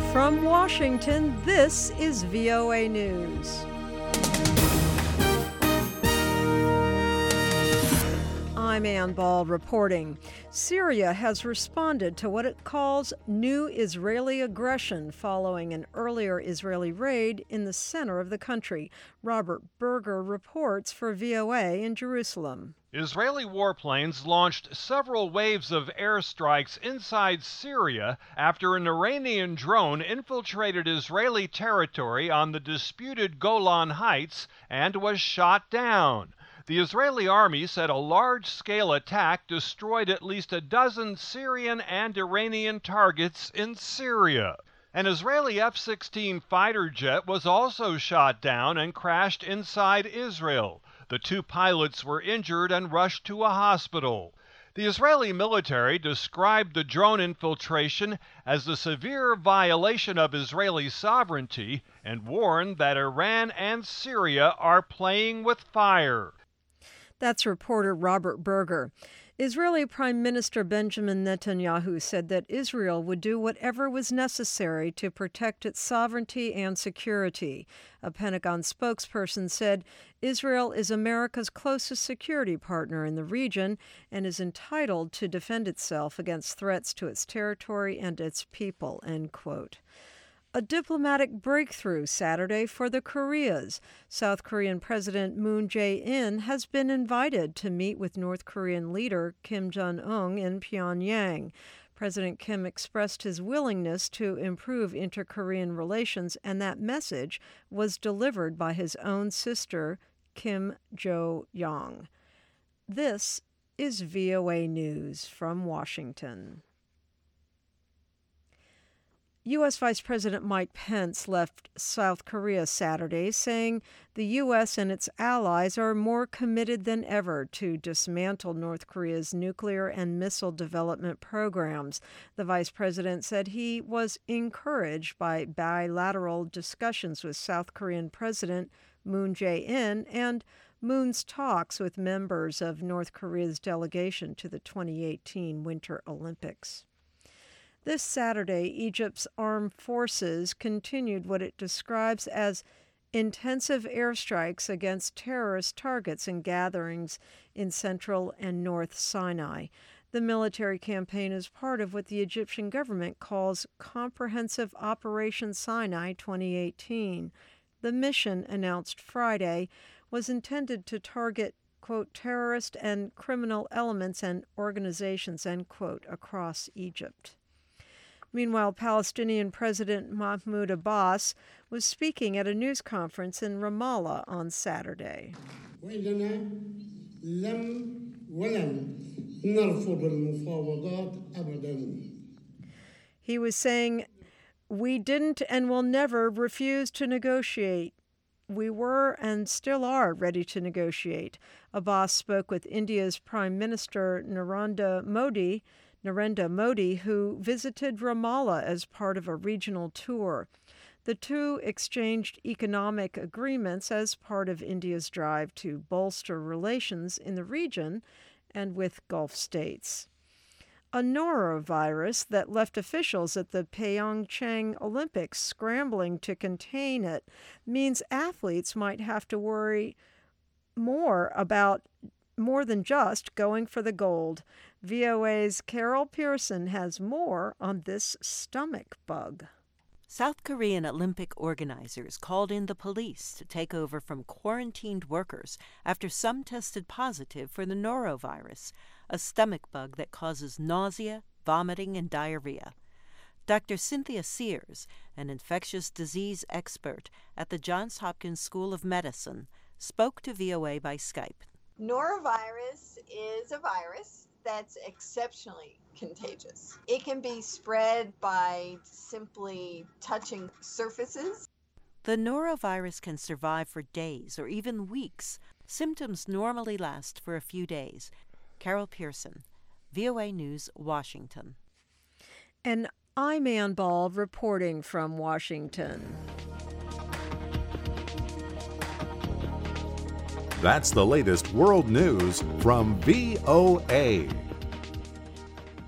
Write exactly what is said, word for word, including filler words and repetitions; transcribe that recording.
From Washington, this is V O A News. I'm Ann Ball reporting. Syria has responded to what it calls new Israeli aggression following an earlier Israeli raid in the center of the country. Robert Berger reports for V O A in Jerusalem. Israeli warplanes launched several waves of airstrikes inside Syria after an Iranian drone infiltrated Israeli territory on the disputed Golan Heights and was shot down. The Israeli army said a large-scale attack destroyed at least a dozen Syrian and Iranian targets in Syria. An Israeli F sixteen fighter jet was also shot down and crashed inside Israel. The two pilots were injured and rushed to a hospital. The Israeli military described the drone infiltration as a severe violation of Israeli sovereignty and warned that Iran and Syria are playing with fire. That's reporter Robert Berger. Israeli Prime Minister Benjamin Netanyahu said that Israel would do whatever was necessary to protect its sovereignty and security. A Pentagon spokesperson said Israel is America's closest security partner in the region and is entitled to defend itself against threats to its territory and its people, end quote. A diplomatic breakthrough Saturday for the Koreas. South Korean President Moon Jae-in has been invited to meet with North Korean leader Kim Jong-un in Pyongyang. President Kim expressed his willingness to improve inter-Korean relations, and that message was delivered by his own sister, Kim Jo-young. This is V O A News from Washington. U S. Vice President Mike Pence left South Korea Saturday, saying the U S and its allies are more committed than ever to dismantle North Korea's nuclear and missile development programs. The vice president said he was encouraged by bilateral discussions with South Korean President Moon Jae-in and Moon's talks with members of North Korea's delegation to the twenty eighteen Winter Olympics. This Saturday, Egypt's armed forces continued what it describes as intensive airstrikes against terrorist targets and gatherings in central and north Sinai. The military campaign is part of what the Egyptian government calls Comprehensive Operation Sinai twenty eighteen. The mission, announced Friday, was intended to target, quote, terrorist and criminal elements and organizations, end quote, across Egypt. Meanwhile, Palestinian President Mahmoud Abbas was speaking at a news conference in Ramallah on Saturday. He was saying, "We didn't and will never refuse to negotiate. We were and still are ready to negotiate." Abbas spoke with India's Prime Minister Narendra Modi, Narendra Modi, who visited Ramallah as part of a regional tour. The two exchanged economic agreements as part of India's drive to bolster relations in the region and with Gulf states. A norovirus that left officials at the Pyeongchang Olympics scrambling to contain it means athletes might have to worry more about more than just going for the gold. V O A's Carol Pearson has more on this stomach bug. South Korean Olympic organizers called in the police to take over from quarantined workers after some tested positive for the norovirus, a stomach bug that causes nausea, vomiting, and diarrhea. Doctor Cynthia Sears, an infectious disease expert at the Johns Hopkins School of Medicine, spoke to V O A by Skype. Norovirus is a virus that's exceptionally contagious. It can be spread by simply touching surfaces. The norovirus can survive for days or even weeks. Symptoms normally last for a few days. Carol Pearson, V O A News, Washington. And I'm Ann Ball reporting from Washington. That's the latest world news from V O A.